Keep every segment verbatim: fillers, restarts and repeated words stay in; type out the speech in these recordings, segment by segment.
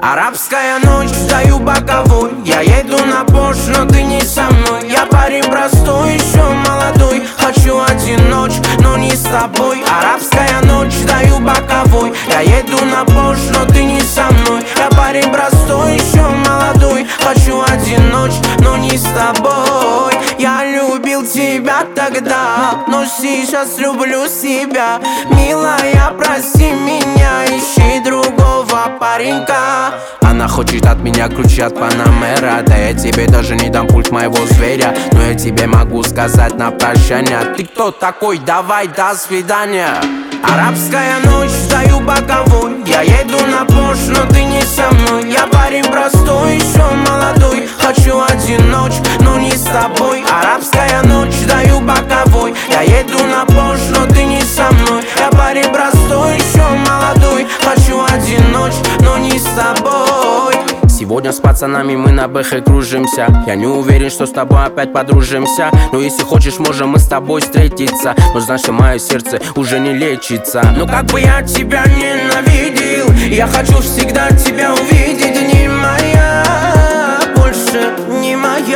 Арабская ночь, встаю боковой. Я еду на Порш, но ты не со мной. Я парень простой, еще молодой. Хочу один ночь, но не с тобой. Арабская ночь, даю боковой. Я еду на Порш, но ты не со мной. Я парень простой, еще молодой. Хочу один ночь, но не с тобой. Я любил тебя тогда, но сейчас люблю себя. Милая, прости меня, ищи другого паренька. Она хочет от меня ключи от Панамера. Да я тебе даже не дам пульт моего зверя. Но я тебе могу сказать на прощание: ты кто такой? Давай, до свидания. Арабская ночь, встаю боковой. Я еду на Порш, но ты не со мной. Я парень простой, еще молодой. Хочу один ночь, но не с тобой. Арабская ночь, даю боковой. Я еду на Порш, но ты не со мной. Я парень простой, еще молодой. Хочу один ночь, но не с тобой. Сегодня с пацанами мы на БХ кружимся. Я не уверен, что с тобой опять подружимся. Но если хочешь, можем мы с тобой встретиться. Но знаешь, что мое сердце уже не лечится. Но как бы я тебя ненавидел, я хочу всегда тебя увидеть. Не моя, больше не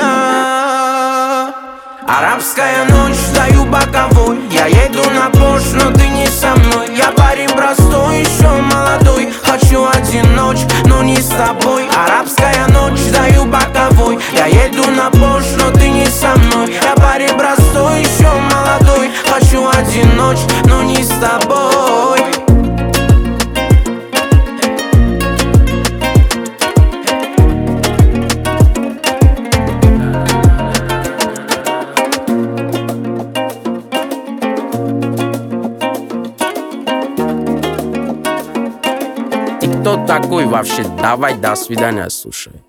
моя. Арабская ночь, даю боковой. Я еду на Порш, но ты не со мной. Я парень простой, еще молодой. Хочу один ночь, но не с тобой. Арабская ночь, даю боковой. Я еду на Порш, но ты не со мной. Я парень простой, еще молодой. Хочу один ночь, но не с тобой. Ты кто такой вообще? Давай, до свидания, слушай.